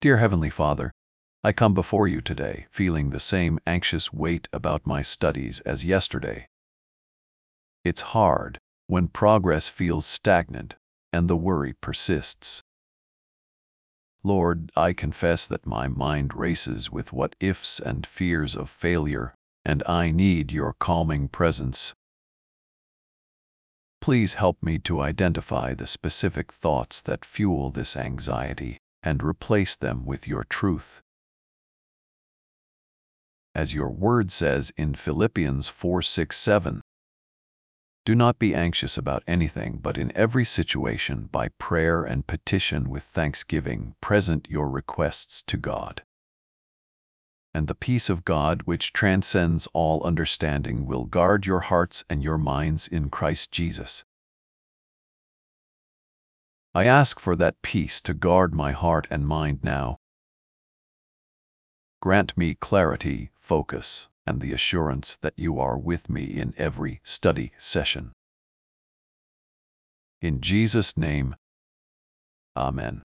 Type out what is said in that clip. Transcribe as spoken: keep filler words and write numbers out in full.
Dear Heavenly Father, I come before you today, feeling the same anxious weight about my studies as yesterday. It's hard when progress feels stagnant and the worry persists. Lord, I confess that my mind races with what-ifs and fears of failure, and I need your calming presence. Please help me to identify the specific thoughts that fuel this anxiety and replace them with your truth. As your word says in Philippians four six seven, do not be anxious about anything, but in every situation, by prayer and petition with thanksgiving, present your requests to God. And the peace of God, which transcends all understanding, will guard your hearts and your minds in Christ Jesus. I ask for that peace to guard my heart and mind now. Grant me clarity, focus, and the assurance that you are with me in every study session. In Jesus' name, Amen.